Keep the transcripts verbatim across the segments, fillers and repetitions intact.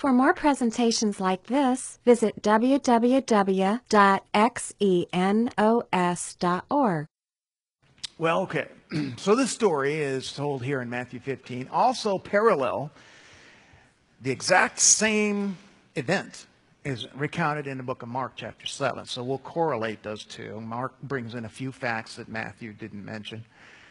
For more presentations like this, visit w w w dot xenos dot org. Well, okay. So this story is told here in Matthew fifteen. Also parallel, the exact same event is recounted in the book of Mark chapter seven. So we'll correlate those two. Mark brings in a few facts that Matthew didn't mention.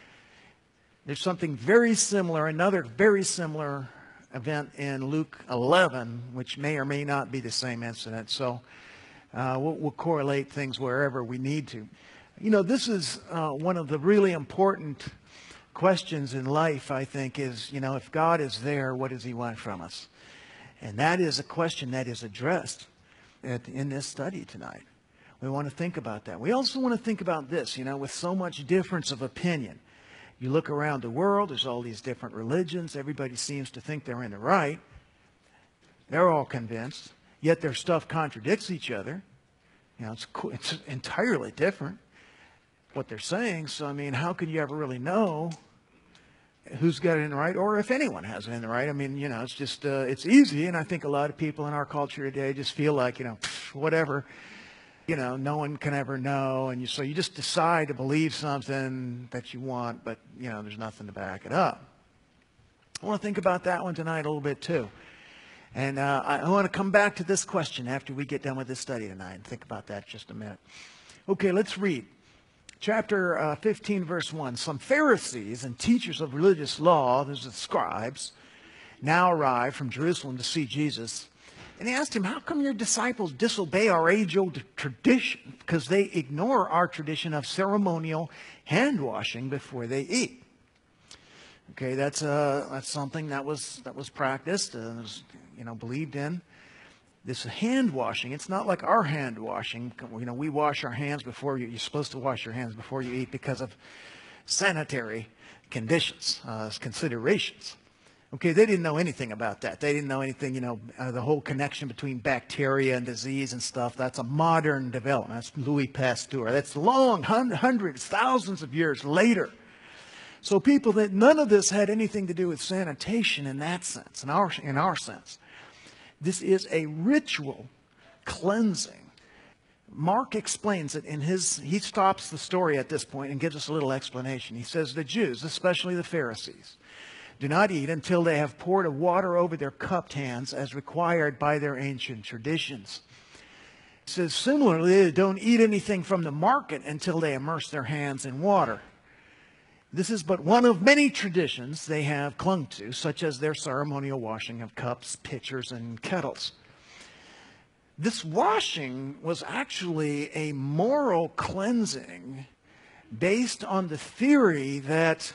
There's something very similar, another very similar event in Luke eleven, which may or may not be the same incident. So uh, we'll, we'll correlate things wherever we need to. You know, this is uh, one of the really important questions in life, I think, is, you know, if God is there, what does he want from us? And that is a question that is addressed at, in this study tonight. We want to think about that. We also want to think about this, you know, with so much difference of opinion. You look around the world, there's all these different religions. Everybody seems to think they're in the right. They're all convinced, yet their stuff contradicts each other. You know, it's, it's entirely different what they're saying. So, I mean, how can you ever really know who's got it in the right, or if anyone has it in the right? I mean, you know, it's just, uh, it's easy. And I think a lot of people in our culture today just feel like, you know, whatever, you know, no one can ever know. And you, so you just decide to believe something that you want, but, you know, there's nothing to back it up. I want to think about that one tonight a little bit too. And uh, I, I want to come back to this question after we get done with this study tonight and think about that just a minute. Okay, let's read. Chapter uh, fifteen, verse one. Some Pharisees and teachers of religious law, those are the scribes, now arrived from Jerusalem to see Jesus. And they asked him, how come your disciples disobey our age-old tradition? Because they ignore our tradition of ceremonial hand-washing before they eat. Okay, that's uh, that's something that was that was practiced, uh, was, you know, believed in. This hand washing, it's not like our hand washing. You know, we wash our hands before you, you're supposed to wash your hands before you eat because of sanitary conditions, uh, considerations. Okay, they didn't know anything about that. They didn't know anything, you know, uh, the whole connection between bacteria and disease and stuff. That's a modern development. That's Louis Pasteur. That's long, hundreds, thousands of years later. So people that none of this had anything to do with sanitation in that sense, in our, in our sense. This is a ritual cleansing. Mark explains it in his, he stops the story at this point and gives us a little explanation. He says, the Jews, especially the Pharisees, do not eat until they have poured a water over their cupped hands as required by their ancient traditions. He says, similarly, they don't eat anything from the market until they immerse their hands in water. This is but one of many traditions they have clung to, such as their ceremonial washing of cups, pitchers, and kettles. This washing was actually a moral cleansing based on the theory that,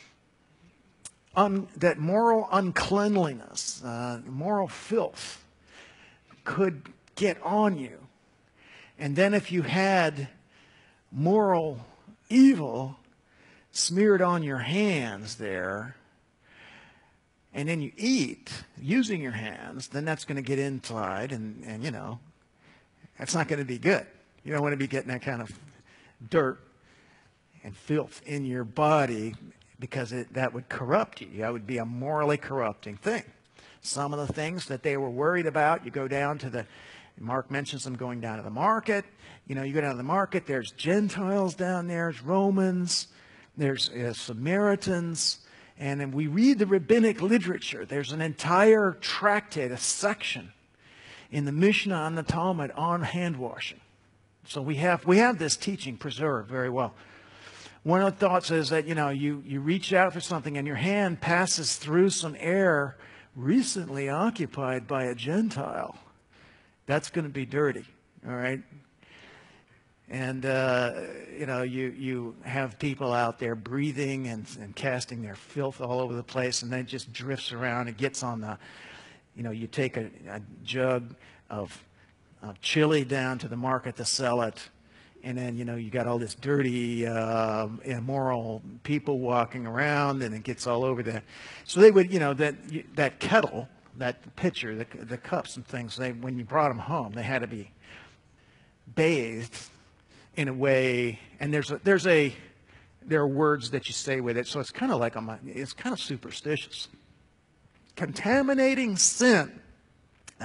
un, that moral uncleanliness, uh, moral filth, could get on you. And then if you had moral evil smeared on your hands there, and then you eat using your hands, then that's going to get inside, and, and you know, that's not going to be good. You don't want to be getting that kind of dirt and filth in your body, because it, that would corrupt you. That would be a morally corrupting thing. Some of the things that they were worried about, you go down to the, Mark mentions them going down to the market. You know, you go down to the market, there's Gentiles down there, there's Romans, there's uh, Samaritans, and then we read the rabbinic literature. There's an entire tractate, a section in the Mishnah and the Talmud on hand washing. So we have we have this teaching preserved very well. One of the thoughts is that, you know, you, you reach out for something and your hand passes through some air recently occupied by a Gentile. That's going to be dirty, all right? And, uh, you know, you, you have people out there breathing and, and casting their filth all over the place, and then it just drifts around. It gets on the, you know, you take a, a jug of, of chili down to the market to sell it, and then, you know, you got all this dirty, uh, immoral people walking around, and it gets all over there. So they would, you know, that that kettle, that pitcher, the, the cups and things, they, when you brought them home, they had to be bathed in a way, and there's a, there's a there are words that you say with it, so it's kind of like a, it's kind of superstitious. Contaminating sin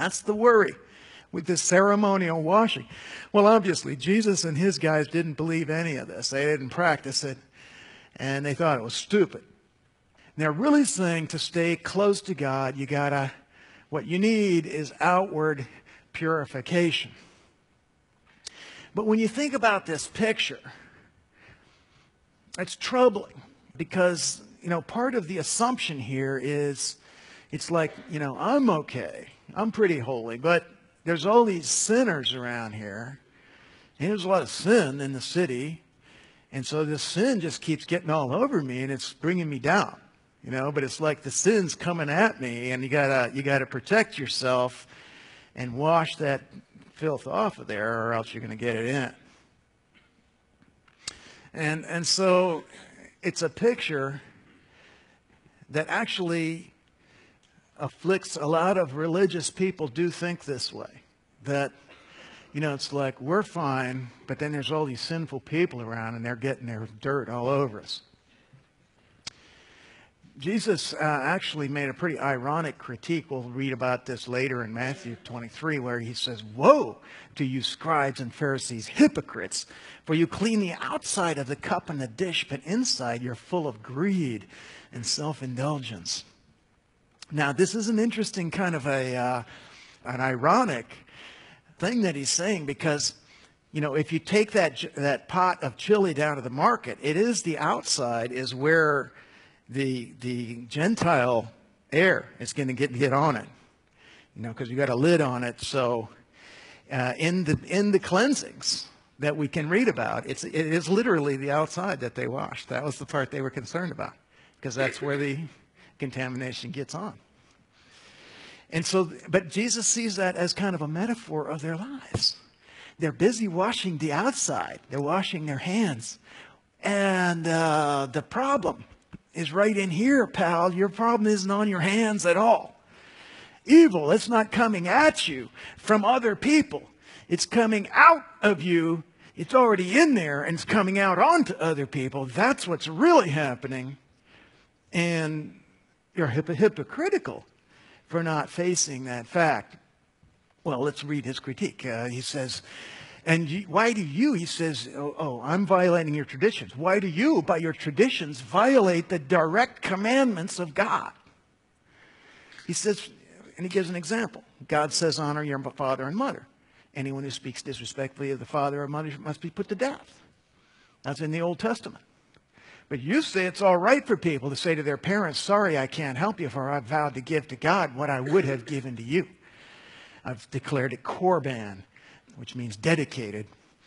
That's the worry with the ceremonial washing. Well, obviously, Jesus and his guys didn't believe any of this. They didn't practice it, and they thought it was stupid. And they're really saying to stay close to God, you gotta, what you need is outward purification. But when you think about this picture, it's troubling because, you know, part of the assumption here is it's like, you know, I'm okay. I'm pretty holy, but there's all these sinners around here. And there's a lot of sin in the city. And so this sin just keeps getting all over me and it's bringing me down, you know, but it's like the sin's coming at me and you gotta, you gotta protect yourself and wash that filth off of there or else you're going to get it in. And, and so it's a picture that actually afflicts a lot of religious people do think this way. That, you know, it's like we're fine, but then there's all these sinful people around and they're getting their dirt all over us. Jesus uh, actually made a pretty ironic critique. We'll read about this later in Matthew twenty-three, where he says, "Woe to you scribes and Pharisees, hypocrites, for you clean the outside of the cup and the dish, but inside you're full of greed and self-indulgence." Now, this is an interesting kind of a uh, an ironic thing that he's saying because, you know, if you take that that pot of chili down to the market, it is the outside is where the the Gentile air is going to get get on it, you know, because you got a lid on it. So uh, in the in the cleansings that we can read about, it's it is literally the outside that they washed. That was the part they were concerned about, because that's where the contamination gets on. And so, but Jesus sees that as kind of a metaphor of their lives. They're busy washing the outside. They're washing their hands, and uh, the problem is right in here, pal. Your problem isn't on your hands at all. Evil, it's not coming at you from other people. It's coming out of you. It's already in there and it's coming out onto other people. That's what's really happening. And you're hip- hypocritical for not facing that fact. Well, let's read his critique. Uh, he says, and you, why do you, he says, oh, oh, I'm violating your traditions. Why do you, by your traditions, violate the direct commandments of God? He says, and he gives an example. God says, honor your father and mother. Anyone who speaks disrespectfully of the father or mother must be put to death. That's in the Old Testament. But you say it's all right for people to say to their parents, sorry, I can't help you, for I've vowed to give to God what I would have given to you. I've declared it korban, which means dedicated.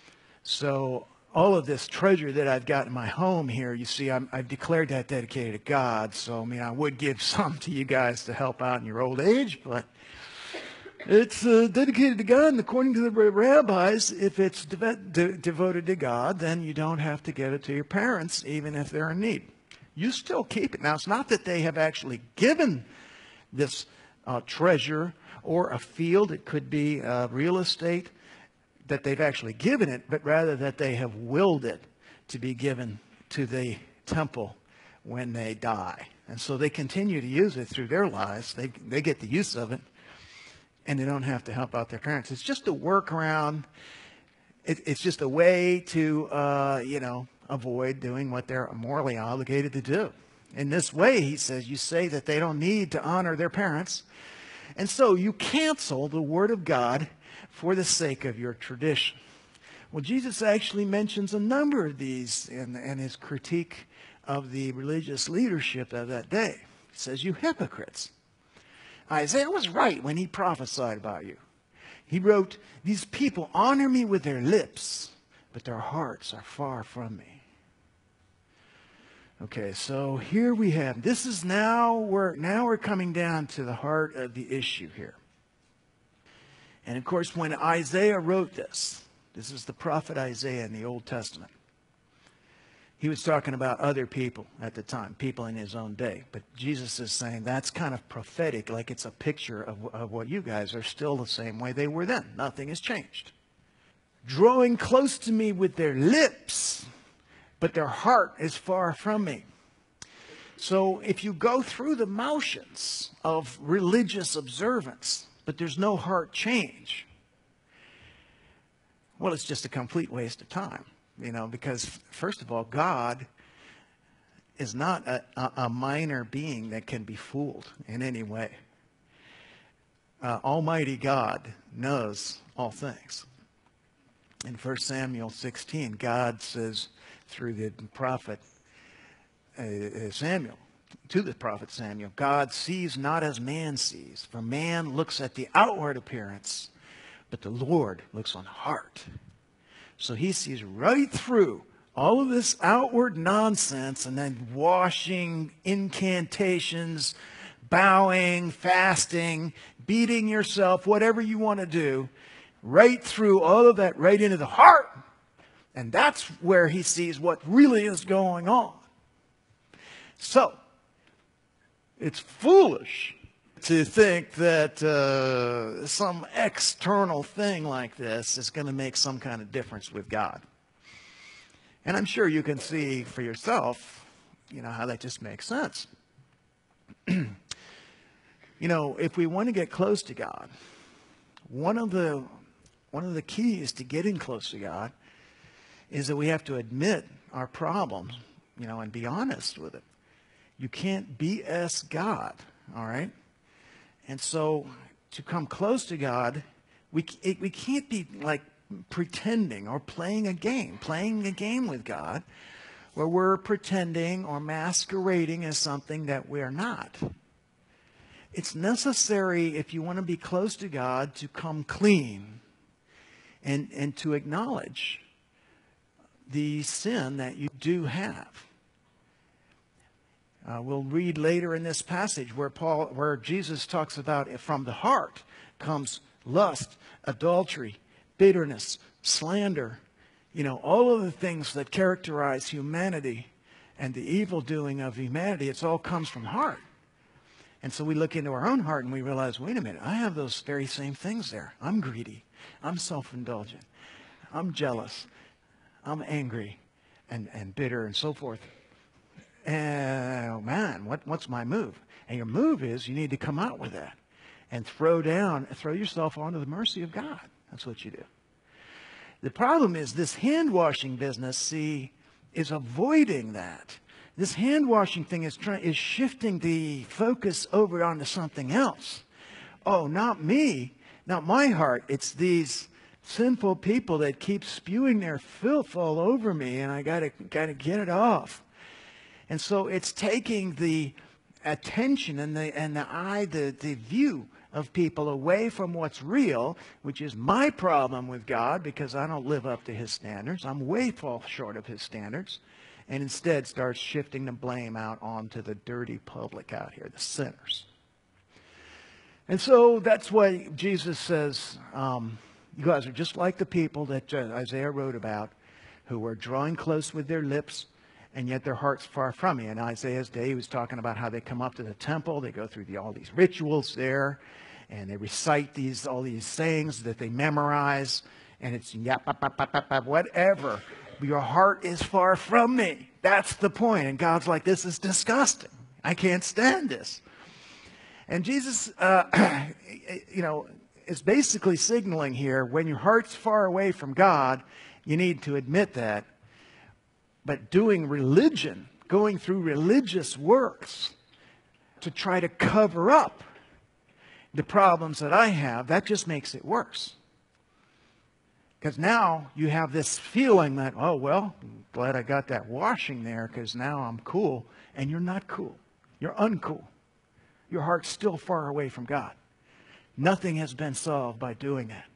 So all of this treasure that I've got in my home here, you see, I'm, I've declared that dedicated to God. So, I mean, I would give some to you guys to help out in your old age, but it's uh, dedicated to God. And according to the rabbis, if it's de- de- devoted to God, then you don't have to give it to your parents, even if they're in need. You still keep it. Now, it's not that they have actually given this uh, treasure or a field. It could be uh, real estate that they've actually given it, but rather that they have willed it to be given to the temple when they die. And so they continue to use it through their lives. They, they get the use of it, and they don't have to help out their parents. It's just a workaround. It, it's just a way to, uh, you know, avoid doing what they're morally obligated to do. In this way, he says, you say that they don't need to honor their parents, and so you cancel the word of God for the sake of your tradition. Well, Jesus actually mentions a number of these in, in his critique of the religious leadership of that day. He says, you hypocrites. Isaiah was right when he prophesied about you. He wrote, these people honor me with their lips, but their hearts are far from me. Okay, so here we have, this is now, we're, now we're coming down to the heart of the issue here. And of course, when Isaiah wrote this, this is the prophet Isaiah in the Old Testament. He was talking about other people at the time, people in his own day. But Jesus is saying that's kind of prophetic, like it's a picture of, of what you guys are still the same way they were then. Nothing has changed. Drawing close to me with their lips, but their heart is far from me. So if you go through the motions of religious observance, but there's no heart change, well, it's just a complete waste of time, you know, because first of all, God is not a, a, a minor being that can be fooled in any way. Uh, Almighty God knows all things. In First Samuel sixteen, God says through the prophet uh, Samuel, to the prophet Samuel, God sees not as man sees, for man looks at the outward appearance, but the Lord looks on the heart. So he sees right through all of this outward nonsense and then washing, incantations, bowing, fasting, beating yourself, whatever you want to do, right through all of that, right into the heart. And that's where he sees what really is going on. So, it's foolish to think that uh, some external thing like this is going to make some kind of difference with God. And I'm sure you can see for yourself, you know, how that just makes sense. You know, if we want to get close to God, one of the one of the keys to getting close to God is that we have to admit our problems, you know, and be honest with it. You can't B S God, all right? And so to come close to God, we it, we can't be like pretending or playing a game, playing a game with God where we're pretending or masquerading as something that we're not. It's necessary, if you want to be close to God, to come clean and, and to acknowledge the sin that you do have. Uh, we'll read later in this passage where Paul, where Jesus talks about from the heart comes lust, adultery, bitterness, slander, you know, all of the things that characterize humanity and the evil doing of humanity. It all comes from the heart. And so we look into our own heart and we realize, wait a minute, I have those very same things there. I'm greedy. I'm self-indulgent. I'm jealous. I'm angry and, and bitter and so forth. And, oh man, what, what's my move? And your move is you need to come out with that and throw down, throw yourself onto the mercy of God. That's what you do. The problem is this hand-washing business, see, is avoiding that. This hand-washing thing is trying is shifting the focus over onto something else. Oh, not me, not my heart. It's these sinful people that keep spewing their filth all over me, and I gotta gotta get it off. And so it's taking the attention and the and the eye, the, the view of people away from what's real, which is my problem with God because I don't live up to his standards. I'm way fall short of his standards. And instead starts shifting the blame out onto the dirty public out here, the sinners. And so that's why Jesus says, um, you guys are just like the people that uh, Isaiah wrote about, who were drawing close with their lips, and yet their heart's far from me. In Isaiah's day, he was talking about how they come up to the temple, they go through the, all these rituals there, and they recite these all these sayings that they memorize, and it's yap, yap, yap, yap, yap, whatever. Your heart is far from me. That's the point. And God's like, this is disgusting. I can't stand this. And Jesus, uh, you know, is basically signaling here, when your heart's far away from God, you need to admit that. But doing religion, going through religious works to try to cover up the problems that I have, that just makes it worse. Because now you have this feeling that, oh, well, I'm glad I got that washing there because now I'm cool. And you're not cool. You're uncool. Your heart's still far away from God. Nothing has been solved by doing that.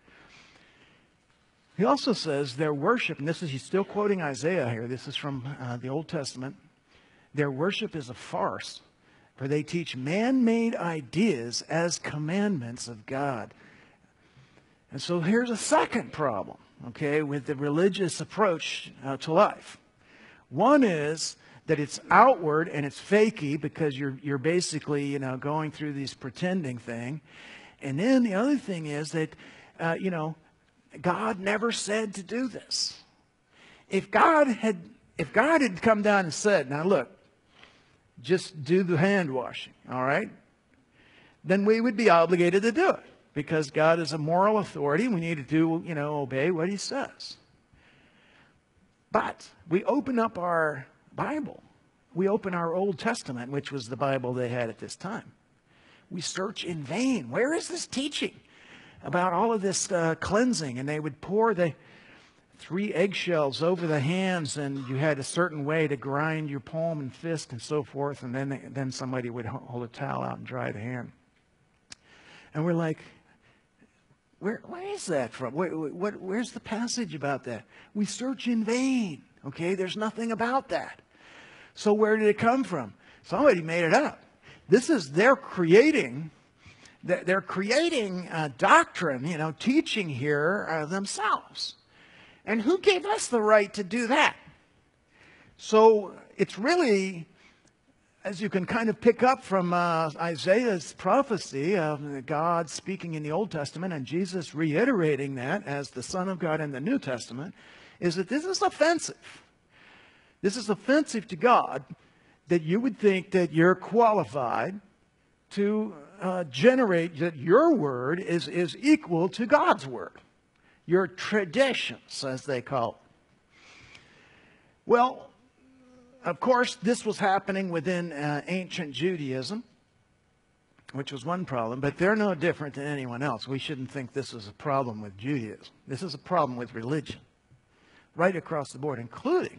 He also says their worship, and this is, he's still quoting Isaiah here. This is from uh, the Old Testament. Their worship is a farce, for they teach man-made ideas as commandments of God. And so here's a second problem, okay, with the religious approach uh, to life. One is that it's outward and it's fakey because you're you're basically, you know, going through this pretending thing. And then the other thing is that, uh, you know, God never said to do this. If God had, if God had come down and said, now look, just do the hand washing, all right? then we would be obligated to do it because God is a moral authority. We need to do, you know, obey what he says. But we open up our Bible. We open our Old Testament, which was the Bible they had at this time. We search in vain. Where is this teaching about all of this uh, cleansing? And they would pour the three eggshells over the hands, and you had a certain way to grind your palm and fist and so forth, and then, then somebody would hold a towel out and dry the hand. And we're like, where, where is that from? Where, what, where's the passage about that? We search in vain, okay? There's nothing about that. So where did it come from? Somebody made it up. This is, they're creating, they're creating a doctrine, you know, teaching here uh, themselves. And who gave us the right to do that? So it's really, as you can kind of pick up from uh, Isaiah's prophecy of God speaking in the Old Testament and Jesus reiterating that as the Son of God in the New Testament, is that this is offensive. This is offensive to God, that you would think that you're qualified to uh, generate, that your word is, is equal to God's word. Your traditions, as they call it. Well, of course, this was happening within uh, ancient Judaism, which was one problem, but they're no different than anyone else. We shouldn't think this is a problem with Judaism. This is a problem with religion, right across the board, including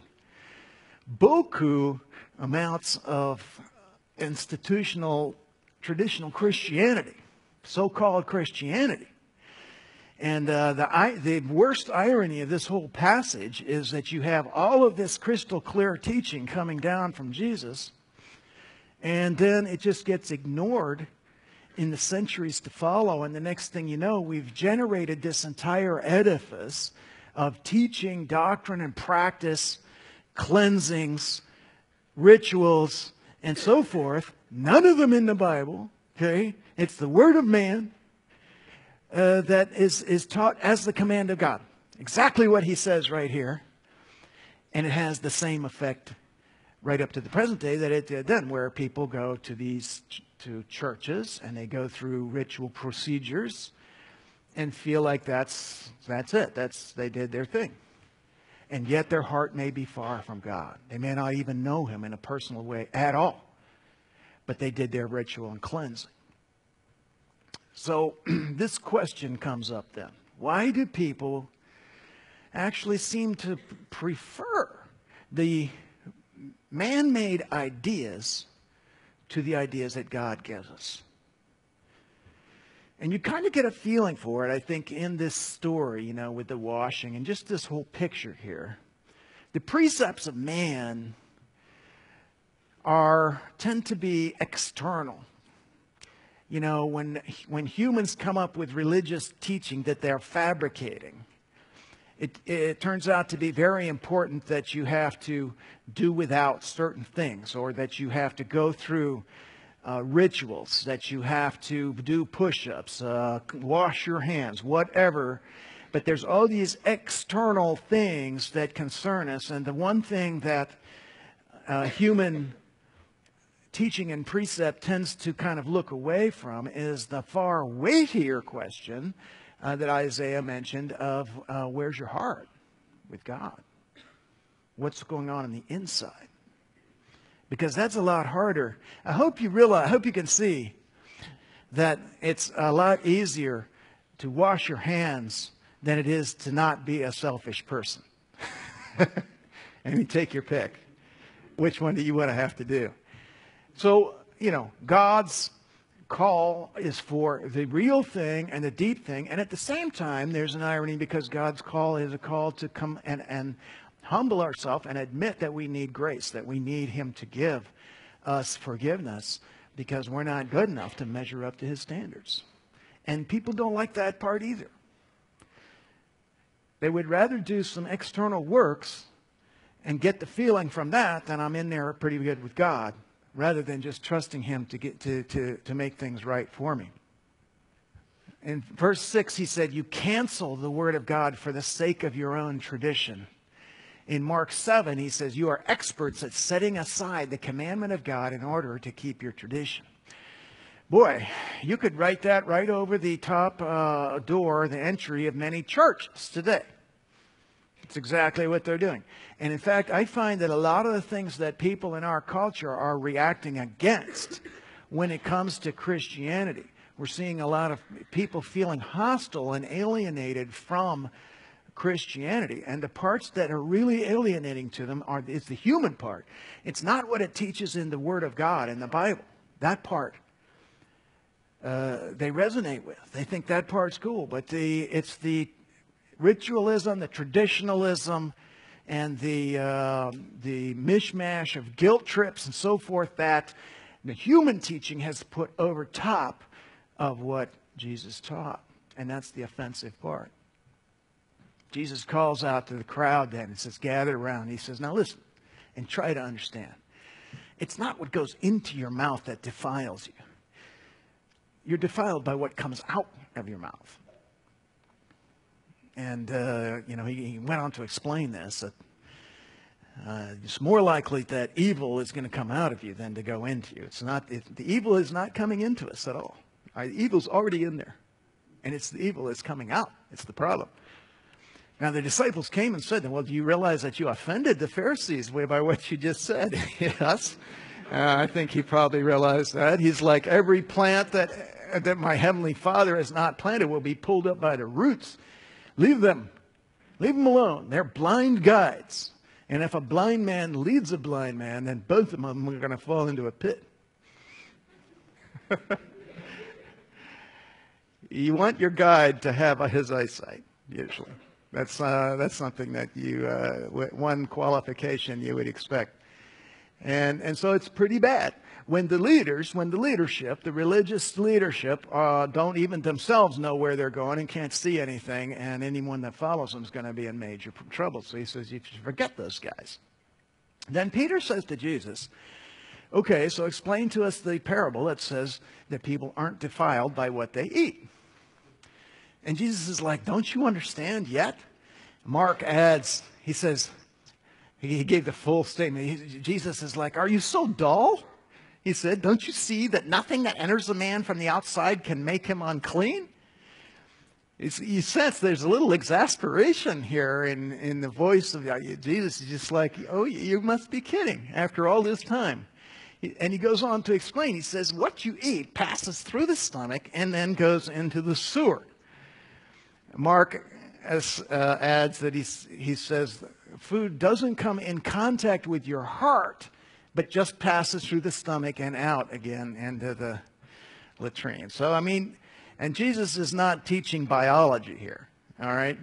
beaucoup amounts of institutional, traditional Christianity, so-called Christianity. And uh, the, the worst irony of this whole passage is that you have all of this crystal clear teaching coming down from Jesus, and then it just gets ignored in the centuries to follow. And the next thing you know, we've generated this entire edifice of teaching, doctrine, and practice, cleansings, rituals, and so forth. None of them in the Bible, okay? It's the word of man. Uh, that is, is taught as the command of God. Exactly what he says right here. And it has the same effect right up to the present day that it did then, where people go to these ch- to churches and they go through ritual procedures and feel like that's that's it. That's they did their thing. And yet their heart may be far from God. They may not even know him in a personal way at all. But they did their ritual and cleansing. So this question comes up then. Why do people actually seem to prefer the man-made ideas to the ideas that God gives us? And you kind of get a feeling for it, I think, in this story, you know, with the washing and just this whole picture here. The precepts of man are tend to be external. You know, when, when humans come up with religious teaching that they're fabricating, it, it turns out to be very important that you have to do without certain things, or that you have to go through uh, rituals, that you have to do push-ups, uh, wash your hands, whatever. But there's all these external things that concern us, and the one thing that uh, human teaching and precept tends to kind of look away from is the far weightier question uh, that Isaiah mentioned of uh, where's your heart with God? What's going on on the inside? Because that's a lot harder. I hope you realize, I hope you can see that it's a lot easier to wash your hands than it is to not be a selfish person. I mean, take your pick. Which one do you want to have to do? So, you know, God's call is for the real thing and the deep thing. And at the same time, there's an irony because God's call is a call to come and, and humble ourselves and admit that we need grace, that we need him to give us forgiveness because we're not good enough to measure up to his standards. And people don't like that part either. They would rather do some external works and get the feeling from that that I'm in there pretty good with God, rather than just trusting him to get to, to, to make things right for me. In verse six, he said, you cancel the word of God for the sake of your own tradition. In Mark seven, he says, you are experts at setting aside the commandment of God in order to keep your tradition. Boy, you could write that right over the top uh, door, the entry of many churches today. It's exactly what they're doing. And in fact, I find that a lot of the things that people in our culture are reacting against when it comes to Christianity, we're seeing a lot of people feeling hostile and alienated from Christianity. And the parts that are really alienating to them are is the human part. It's not what it teaches in the Word of God, in the Bible. That part. Uh, they resonate with. They think that part's cool, but the it's the ritualism, the traditionalism, and the uh, the mishmash of guilt trips and so forth that the human teaching has put over top of what Jesus taught, and that's the offensive part. Jesus calls out to the crowd then and says, "Gather around." He says, "Now listen, and try to understand. It's not what goes into your mouth that defiles you. You're defiled by what comes out of your mouth." And, uh, you know, he, he went on to explain this, that uh, it's more likely that evil is going to come out of you than to go into you. It's not, it, the evil is not coming into us at all. All right, the evil's already in there. And it's the evil that's coming out. It's the problem. Now, the disciples came and said, "Well, do you realize that you offended the Pharisees by what you just said?" Yes. Uh, I think he probably realized that. He's like, every plant that that my heavenly Father has not planted will be pulled up by the roots. Leave them. Leave them alone. They're blind guides. And if a blind man leads a blind man, then both of them are going to fall into a pit. You want your guide to have his eyesight, usually. That's uh, that's something that you, uh, one qualification you would expect. And and so it's pretty bad when the leaders, when the leadership, the religious leadership, uh, don't even themselves know where they're going and can't see anything, and anyone that follows them is going to be in major trouble. So he says, you should forget those guys. Then Peter says to Jesus, "Okay, so explain to us the parable that says that people aren't defiled by what they eat." And Jesus is like, "Don't you understand yet?" Mark adds, he says, he gave the full statement. He, Jesus is like, "Are you so dull?" He said, "Don't you see that nothing that enters a man from the outside can make him unclean?" It's, you sense there's a little exasperation here in, in the voice of Jesus. He's just like, "Oh, you must be kidding after all this time." And he goes on to explain. He says, what you eat passes through the stomach and then goes into the sewer. Mark as, uh, adds that he, he says, food doesn't come in contact with your heart, but just passes through the stomach and out again into the latrine. So, I mean, and Jesus is not teaching biology here, all right?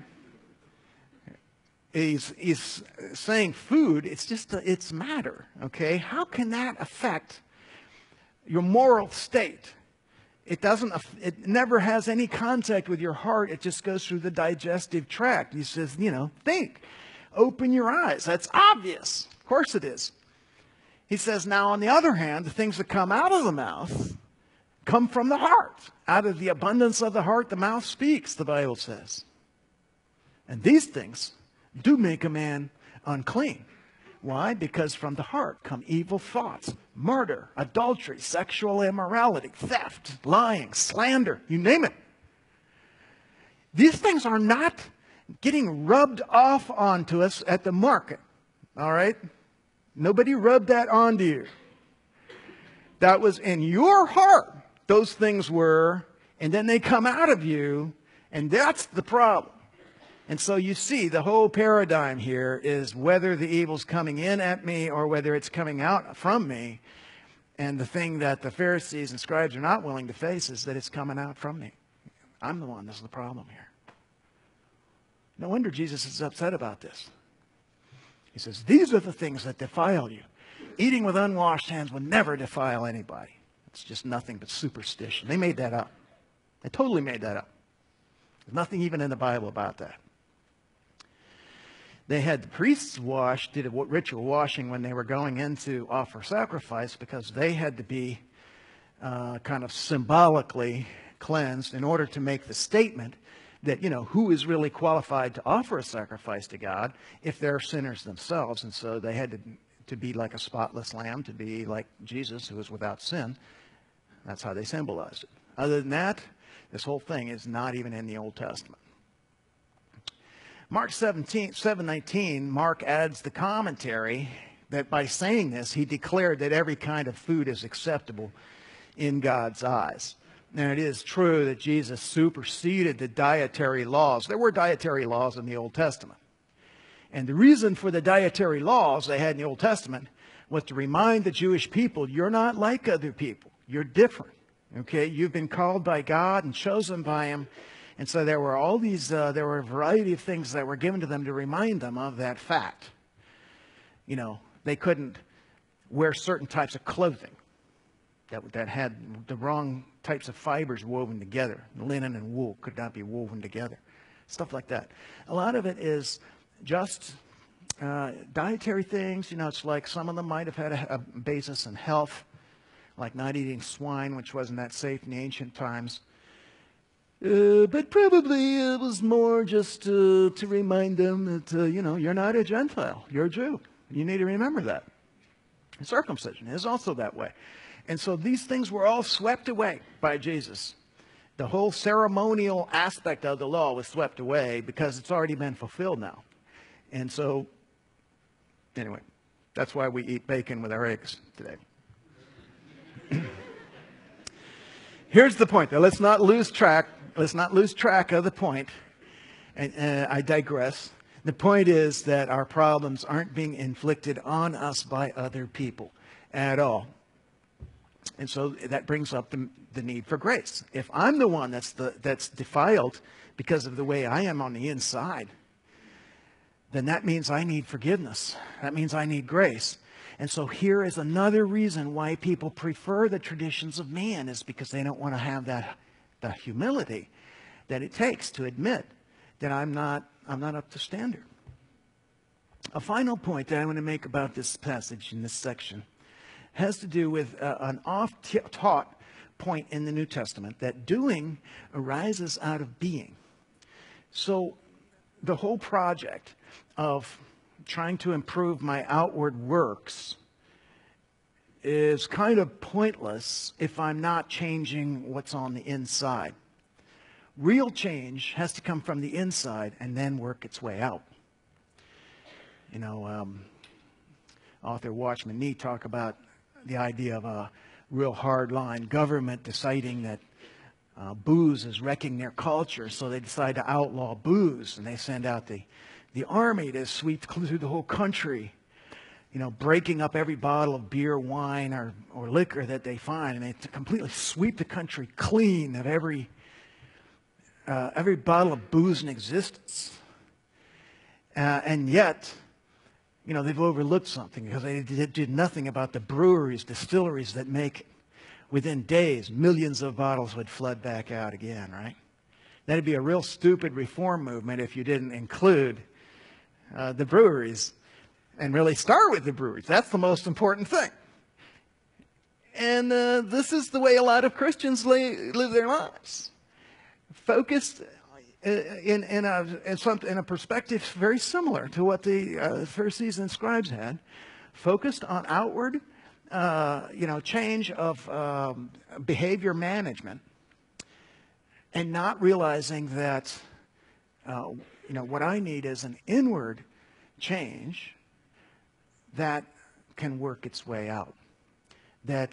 He's, he's saying food, it's just, a, it's matter, okay? How can that affect your moral state? It doesn't, it never has any contact with your heart. It just goes through the digestive tract. He says, you know, think, open your eyes. That's obvious. Of course it is. He says, now, on the other hand, the things that come out of the mouth come from the heart. Out of the abundance of the heart, the mouth speaks, the Bible says. And these things do make a man unclean. Why? Because from the heart come evil thoughts, murder, adultery, sexual immorality, theft, lying, slander, you name it. These things are not getting rubbed off onto us at the market, all right? Nobody rubbed that onto you. That was in your heart. Those things were, and then they come out of you, and that's the problem. And so you see, the whole paradigm here is whether the evil's coming in at me or whether it's coming out from me. And the thing that the Pharisees and scribes are not willing to face is that it's coming out from me. I'm the one that's the problem here. No wonder Jesus is upset about this. He says, these are the things that defile you. Eating with unwashed hands would never defile anybody. It's just nothing but superstition. They made that up. They totally made that up. There's nothing even in the Bible about that. They had the priests wash, did a ritual washing when they were going in to offer sacrifice because they had to be uh, kind of symbolically cleansed in order to make the statement that, you know, who is really qualified to offer a sacrifice to God if they're sinners themselves. And so they had to, to be like a spotless lamb, to be like Jesus who was without sin. That's how they symbolized it. Other than that, this whole thing is not even in the Old Testament. Mark seventeen, seven nineteen, Mark adds the commentary that by saying this, he declared that every kind of food is acceptable in God's eyes. Now, it is true that Jesus superseded the dietary laws. There were dietary laws in the Old Testament. And the reason for the dietary laws they had in the Old Testament was to remind the Jewish people, you're not like other people. You're different. Okay? You've been called by God and chosen by Him. And so there were all these, uh, there were a variety of things that were given to them to remind them of that fact. You know, they couldn't wear certain types of clothing that, that had the wrong types of fibers woven together. Linen and wool could not be woven together. Stuff like that. A lot of it is just uh, dietary things. You know, it's like some of them might have had a, a basis in health, like not eating swine, which wasn't that safe in the ancient times. Uh, but probably it was more just uh, to remind them that, uh, you know, you're not a Gentile. You're a Jew. You need to remember that. Circumcision is also that way. And so these things were all swept away by Jesus. The whole ceremonial aspect of the law was swept away because it's already been fulfilled now. And so, anyway, that's why we eat bacon with our eggs today. Here's the point, though. Let's not lose track. Let's not lose track of the point. And uh, I digress. The point is that our problems aren't being inflicted on us by other people at all. And so that brings up the, the need for grace. If I'm the one that's the that's defiled because of the way I am on the inside, then that means I need forgiveness. That means I need grace. And so here is another reason why people prefer the traditions of man, is because they don't want to have that the humility that it takes to admit that I'm not I'm not up to standard. A final point that I want to make about this passage in this section has to do with uh, an oft-taught point in the New Testament, that doing arises out of being. So the whole project of trying to improve my outward works is kind of pointless if I'm not changing what's on the inside. Real change has to come from the inside and then work its way out. You know, um, author Watchman Nee talk about the idea of a real hard line. Government deciding that uh, booze is wrecking their culture, so they decide to outlaw booze, and they send out the, the army to sweep through the whole country, you know, breaking up every bottle of beer, wine, or, or liquor that they find, and they completely sweep the country clean of every uh, every bottle of booze in existence. Uh, and yet, you know, they've overlooked something, because they did, did nothing about the breweries, distilleries that make, within days, millions of bottles would flood back out again, right? That'd be a real stupid reform movement if you didn't include uh, the breweries and really start with the breweries. That's the most important thing. And uh, this is the way a lot of Christians lay, live their lives. Focused in, in, a, in, some, in a perspective very similar to what the uh, Pharisees and scribes had. Focused on outward, uh, you know, change of um, behavior management, and not realizing that, uh, you know, what I need is an inward change that can work its way out. That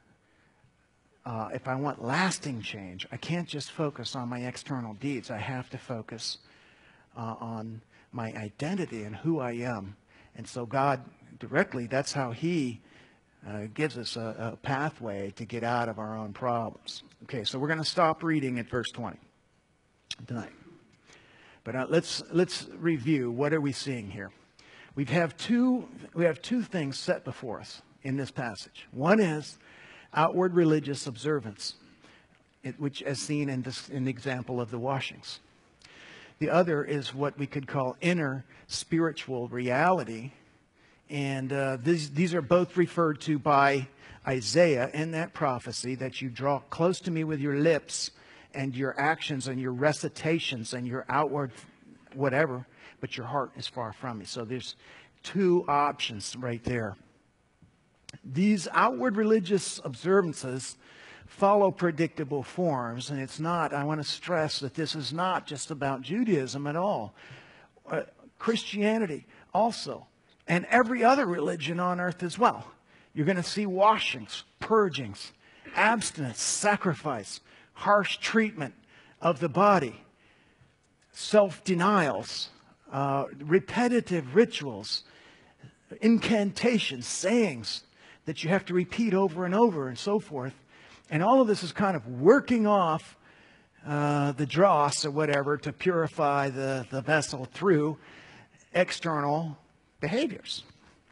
uh, if I want lasting change, I can't just focus on my external deeds. I have to focus uh, on my identity and who I am. And so God directly, that's how He uh, gives us a, a pathway to get out of our own problems. Okay, so we're going to stop reading at verse twenty tonight. But uh, let's let's review. What are we seeing here? We have two we have two things set before us in this passage. One is outward religious observance, it, which as seen in this in the example of the washings. The other is what we could call inner spiritual reality, and uh, these these are both referred to by Isaiah in that prophecy, that you draw close to me with your lips and your actions and your recitations and your outward whatever, but your heart is far from me. So there's two options right there. These outward religious observances follow predictable forms. And it's not, I want to stress that this is not just about Judaism at all. Uh, Christianity also, and every other religion on earth as well. You're going to see washings, purgings, abstinence, sacrifice, harsh treatment of the body, self-denials, uh, repetitive rituals, incantations, sayings that you have to repeat over and over and so forth. And all of this is kind of working off uh, the dross or whatever to purify the, the vessel through external behaviors.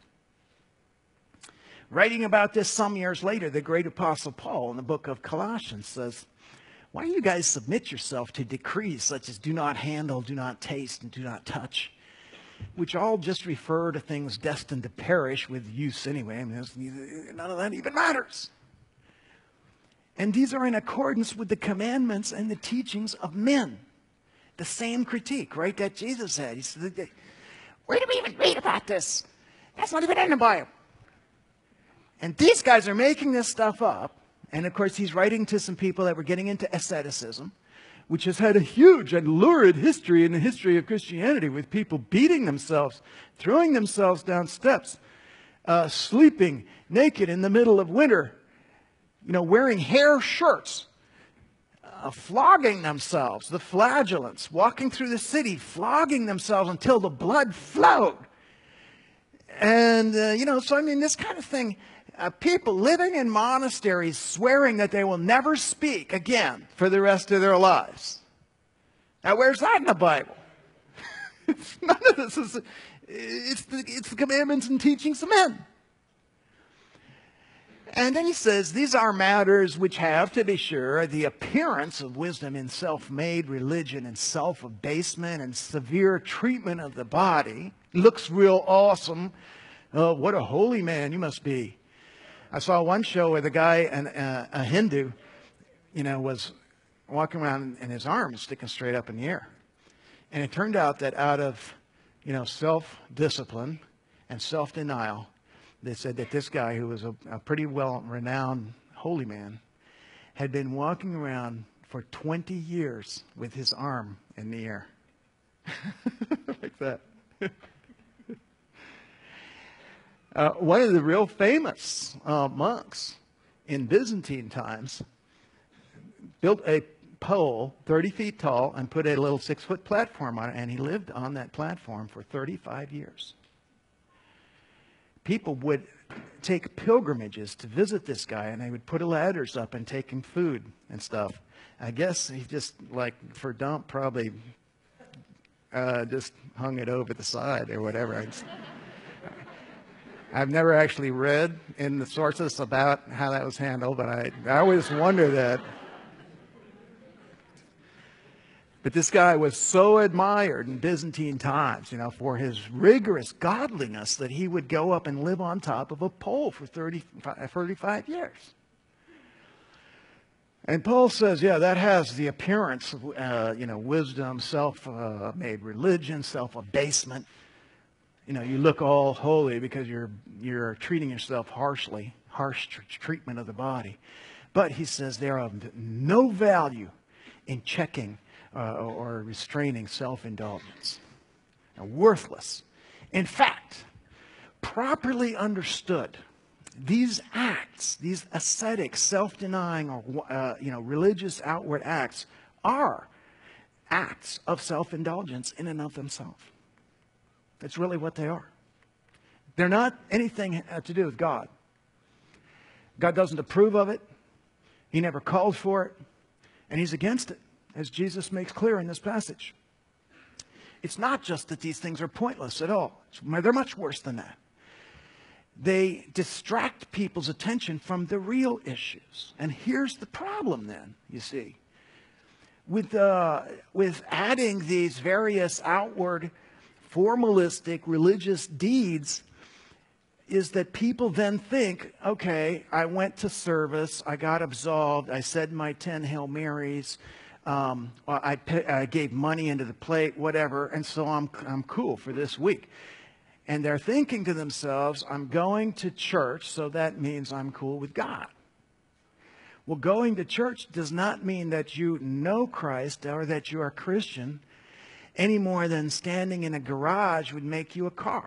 Writing about this some years later, the great apostle Paul in the book of Colossians says, why do you guys submit yourself to decrees such as do not handle, do not taste, and do not touch, which all just refer to things destined to perish with use anyway? I mean, none of that even matters. And these are in accordance with the commandments and the teachings of men. The same critique, right, that Jesus had. He said, where do we even read about this? That's not even in the Bible. And these guys are making this stuff up. And of course, he's writing to some people that were getting into asceticism, which has had a huge and lurid history in the history of Christianity, with people beating themselves, throwing themselves down steps, uh, sleeping naked in the middle of winter, you know, wearing hair shirts, uh, flogging themselves, the flagellants, walking through the city, flogging themselves until the blood flowed. And, uh, you know, so I mean, this kind of thing, uh, people living in monasteries swearing that they will never speak again for the rest of their lives. Now, where's that in the Bible? None of this is, it's the, it's the commandments and teachings of men. And then he says, these are matters which have, to be sure, the appearance of wisdom in self-made religion and self-abasement and severe treatment of the body. Looks real awesome. Oh, what a holy man you must be. I saw one show where the guy, an, uh, a Hindu, you know, was walking around and his arms sticking straight up in the air. And it turned out that out of, you know, self-discipline and self-denial, they said that this guy, who was a, a pretty well-renowned holy man, had been walking around for twenty years with his arm in the air. Like that. uh, one of the real famous uh, monks in Byzantine times built a pole thirty feet tall and put a little six-foot platform on it, and he lived on that platform for thirty-five years. People would take pilgrimages to visit this guy, and they would put ladders up and take him food and stuff. I guess he just, like, for dump, probably uh, just hung it over the side or whatever. It's, I've never actually read in the sources about how that was handled, but I, I always wonder that. But this guy was so admired in Byzantine times, you know, for his rigorous godliness that he would go up and live on top of a pole for thirty, thirty-five years. And Paul says, yeah, that has the appearance of, uh, you know, wisdom, self-made uh, religion, self-abasement. You know, you look all holy because you're, you're treating yourself harshly, harsh tr- treatment of the body. But he says they are of no value in checking Uh, or restraining self-indulgence. Now, worthless. In fact, properly understood, these acts, these ascetic, self-denying, or uh, you know, religious outward acts, are acts of self-indulgence in and of themselves. That's really what they are. They're not anything to do with God. God doesn't approve of it. He never called for it, and He's against it, as Jesus makes clear in this passage. It's not just that these things are pointless at all. They're much worse than that. They distract people's attention from the real issues. And here's the problem then, you see. With, uh, with adding these various outward, formalistic, religious deeds, is that people then think, okay, I went to service, I got absolved, I said my ten Hail Marys, Um, I, pay, I gave money into the plate, whatever, and so I'm, I'm cool for this week. And they're thinking to themselves, I'm going to church, so that means I'm cool with God. Well, going to church does not mean that you know Christ or that you are a Christian any more than standing in a garage would make you a car.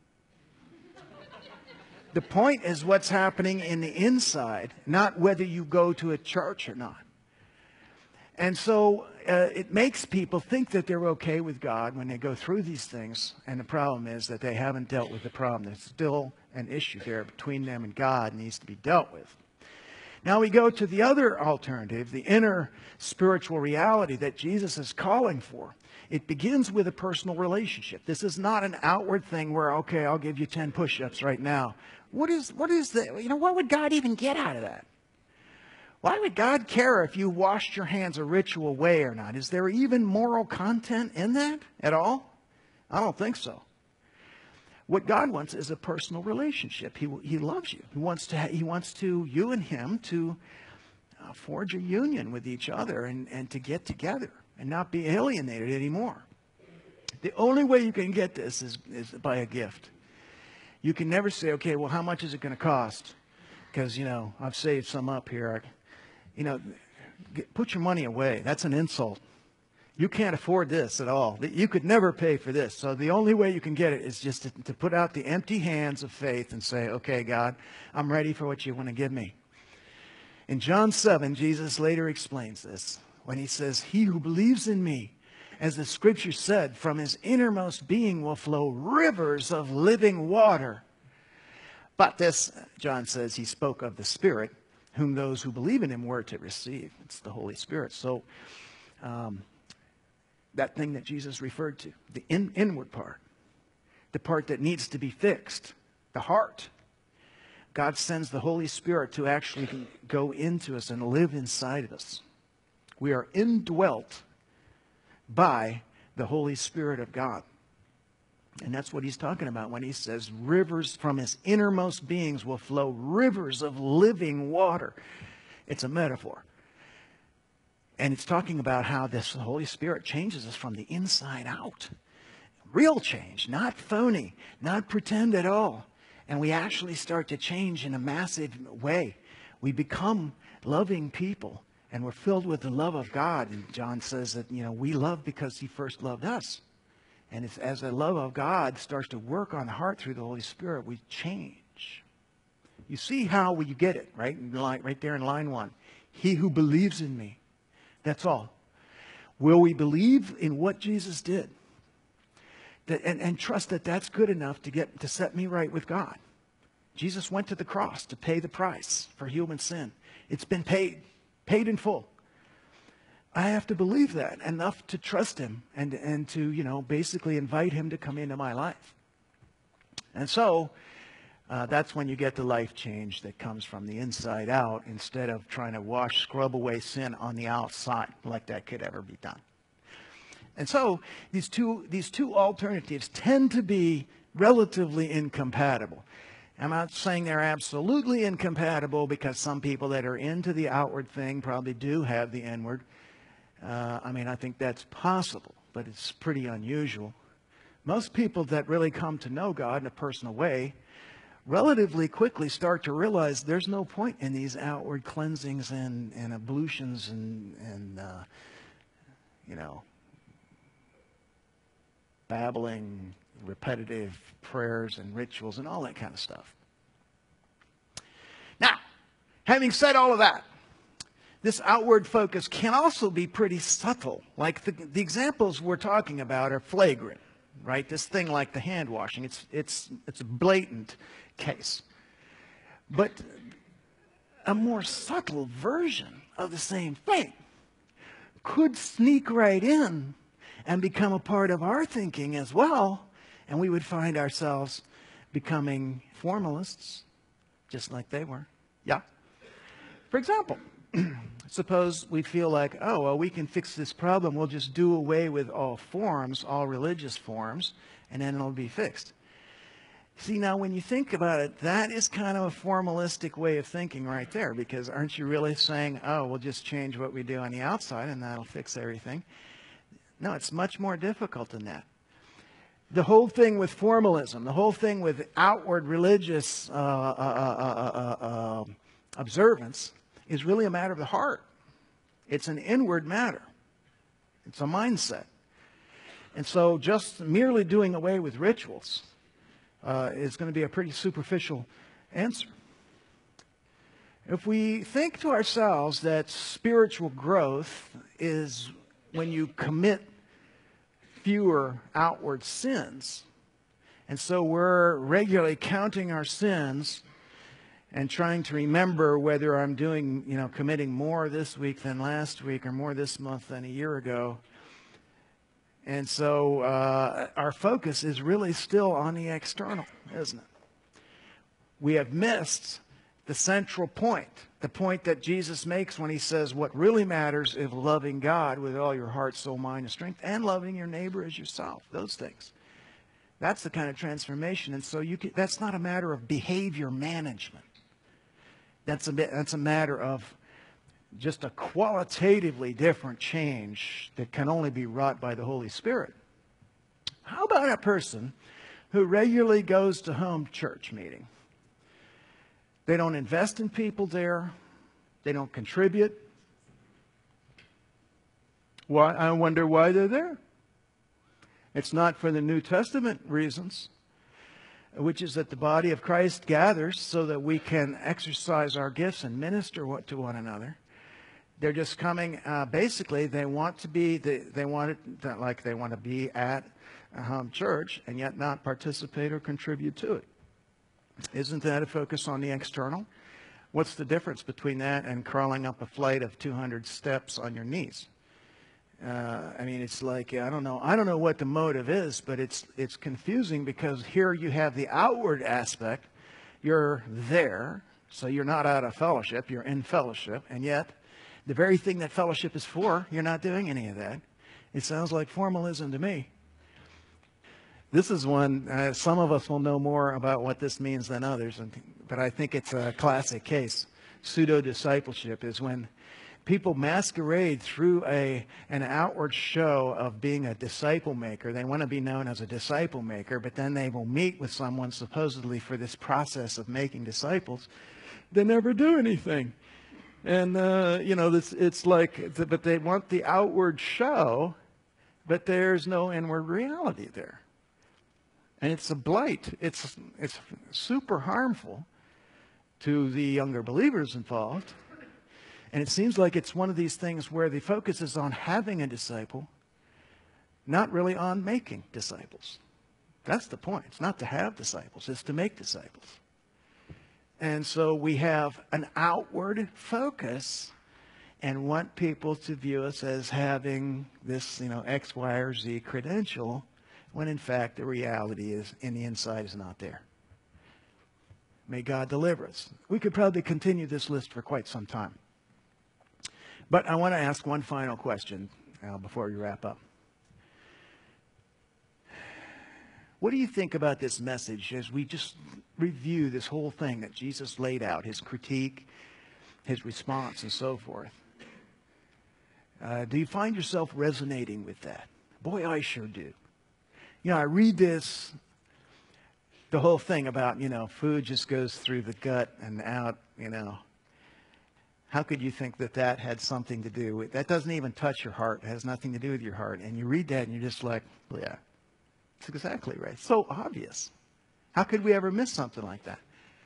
The point is what's happening in the inside, not whether you go to a church or not. And so uh, it makes people think that they're okay with God when they go through these things. And the problem is that they haven't dealt with the problem. There's still an issue there between them and God that needs to be dealt with. Now we go to the other alternative, the inner spiritual reality that Jesus is calling for. It begins with a personal relationship. This is not an outward thing where, okay, I'll give you ten push-ups right now. What is, what is the, you know, what would God even get out of that? Why would God care if you washed your hands a ritual way or not? Is there even moral content in that at all? I don't think so. What God wants is a personal relationship. He, he loves you. He wants to, he wants to, you and him to uh, forge a union with each other and, and to get together and not be alienated anymore. The only way you can get this is, is by a gift. You can never say, okay, well, how much is it going to cost? Because, you know, I've saved some up here. I, you know, get, put your money away. That's an insult. You can't afford this at all. You could never pay for this. So the only way you can get it is just to, to put out the empty hands of faith and say, okay, God, I'm ready for what you want to give me. In John seven, Jesus later explains this when he says, he who believes in me, as the scripture said, from his innermost being will flow rivers of living water. But this, John says, he spoke of the Spirit, whom those who believe in him were to receive. It's the Holy Spirit. So um, that thing that Jesus referred to, the in, inward part, the part that needs to be fixed, the heart. God sends the Holy Spirit to actually go into us and live inside of us. We are indwelt by the Holy Spirit of God. And that's what he's talking about when he says rivers from his innermost beings will flow rivers of living water. It's a metaphor. And it's talking about how this Holy Spirit changes us from the inside out. Real change, not phony, not pretend at all. And we actually start to change in a massive way. We become loving people. And we're filled with the love of God. And John says that, you know, we love because he first loved us. And it's, as the love of God starts to work on the heart through the Holy Spirit, we change. You see how you get it, right? Right there in line one. He who believes in me. That's all. Will we believe in what Jesus did? That, and, and trust that that's good enough to get to set me right with God. Jesus went to the cross to pay the price for human sin. It's been paid. Paid in full. I have to believe that enough to trust him and, and to, you know, basically invite him to come into my life. And so uh, that's when you get the life change that comes from the inside out instead of trying to wash, scrub away sin on the outside like that could ever be done. And so these two, these two alternatives tend to be relatively incompatible. I'm not saying they're absolutely incompatible because some people that are into the outward thing probably do have the inward. Uh, I mean, I think that's possible, but it's pretty unusual. Most people that really come to know God in a personal way relatively quickly start to realize there's no point in these outward cleansings and, and ablutions and, and uh, you know, babbling, repetitive prayers and rituals and all that kind of stuff. Now, having said all of that, this outward focus can also be pretty subtle. Like the, the examples we're talking about are flagrant, right? This thing like the hand washing, it's, it's, it's a blatant case. But a more subtle version of the same thing could sneak right in and become a part of our thinking as well. And we would find ourselves becoming formalists, just like they were. Yeah. For example, suppose we feel like, oh, well, we can fix this problem. We'll just do away with all forms, all religious forms, and then it'll be fixed. See, now, when you think about it, that is kind of a formalistic way of thinking right there, because aren't you really saying, oh, we'll just change what we do on the outside, and that'll fix everything? No, it's much more difficult than that. The whole thing with formalism, the whole thing with outward religious uh, uh, uh, uh, uh, observance is really a matter of the heart. It's an inward matter. It's a mindset. And so just merely doing away with rituals uh, is going to be a pretty superficial answer. If we think to ourselves that spiritual growth is when you commit fewer outward sins, and so we're regularly counting our sins and trying to remember whether I'm doing, you know, committing more this week than last week or more this month than a year ago. And so uh, our focus is really still on the external, isn't it? We have missed the central point, the point that Jesus makes when he says what really matters is loving God with all your heart, soul, mind, and strength, and loving your neighbor as yourself, those things. That's the kind of transformation. And so you can, that's not a matter of behavior management. That's a, that's a matter of just a qualitatively different change that can only be wrought by the Holy Spirit. How about a person who regularly goes to home church meeting? They don't invest in people there. They don't contribute. Why? I wonder why they're there. It's not for the New Testament reasons, which is that the body of Christ gathers so that we can exercise our gifts and minister to one another. They're just coming, uh, basically, they want to be, they, they want it, like they want to be at a home church and yet not participate or contribute to it. Isn't that a focus on the external? What's the difference between that and crawling up a flight of two hundred steps on your knees? Uh, I mean, it's like, I don't know, I don't know what the motive is, but it's, it's confusing because here you have the outward aspect. You're there, so you're not out of fellowship, you're in fellowship, and yet the very thing that fellowship is for, you're not doing any of that. It sounds like formalism to me. This is one, uh, some of us will know more about what this means than others, and, but I think it's a classic case. Pseudo-discipleship is when people masquerade through a, an outward show of being a disciple maker. They want to be known as a disciple maker, but then they will meet with someone supposedly for this process of making disciples. They never do anything. And, uh, you know, this, it's like, but they want the outward show, but there's no inward reality there. And it's a blight. It's, it's super harmful to the younger believers involved. And it seems like it's one of these things where the focus is on having a disciple, not really on making disciples. That's the point. It's not to have disciples. It's to make disciples. And so we have an outward focus and want people to view us as having this, you know, X, Y, or Z credential, when in fact the reality is in the inside is not there. May God deliver us. We could probably continue this list for quite some time. But I want to ask one final question uh, before we wrap up. What do you think about this message as we just review this whole thing that Jesus laid out, his critique, his response, and so forth? Uh, do you find yourself resonating with that? Boy, I sure do. You know, I read this, the whole thing about, you know, food just goes through the gut and out, you know. How could you think that that had something to do with, that doesn't even touch your heart. It has nothing to do with your heart. And you read that and you're just like, well, yeah, it's exactly right. So obvious. How could we ever miss something like that?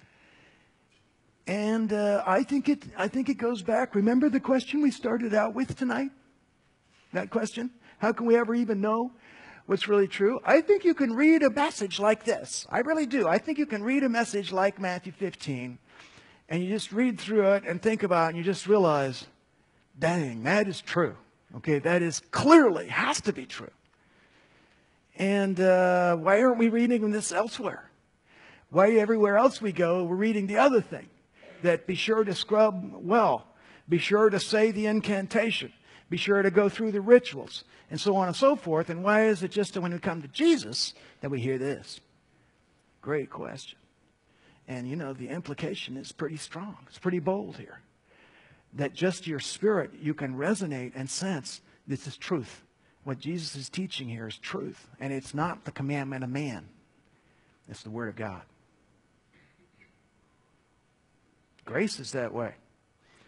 And uh, I think it, I think it goes back. Remember the question we started out with tonight? That question? How can we ever even know what's really true? I think you can read a message like this. I really do. I think you can read a message like Matthew fifteen, and you just read through it and think about it, and you just realize, dang, that is true. Okay, that is clearly, has to be true. And uh, why aren't we reading this elsewhere? Why everywhere else we go, we're reading the other thing. That be sure to scrub well. Be sure to say the incantation. Be sure to go through the rituals. And so on and so forth. And why is it just that when we come to Jesus that we hear this? Great question. And you know, the implication is pretty strong. It's pretty bold here. That just your spirit, you can resonate and sense this is truth. What Jesus is teaching here is truth. And it's not the commandment of man. It's the Word of God. Grace is that way.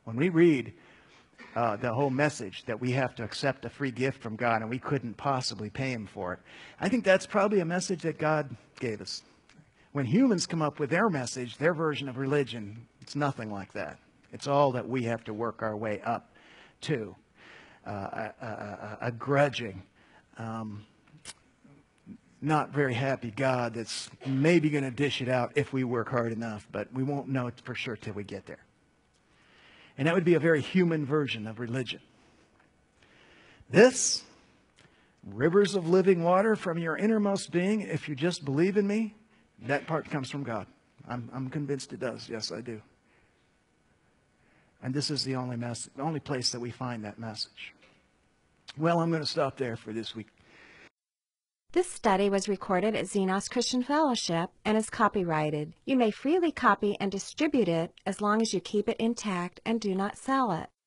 When we read uh, the whole message that we have to accept a free gift from God and we couldn't possibly pay him for it, I think that's probably a message that God gave us. When humans come up with their message, their version of religion, it's nothing like that. It's all that we have to work our way up to. Uh, a, a, a grudging, um, not very happy God that's maybe going to dish it out if we work hard enough, but we won't know it for sure till we get there. And that would be a very human version of religion. This, rivers of living water from your innermost being, if you just believe in me, that part comes from God. I'm, I'm convinced it does. Yes, I do. And this is the only mess, the only place that we find that message. Well, I'm going to stop there for this week. This study was recorded at Xenos Christian Fellowship and is copyrighted. You may freely copy and distribute it as long as you keep it intact and do not sell it.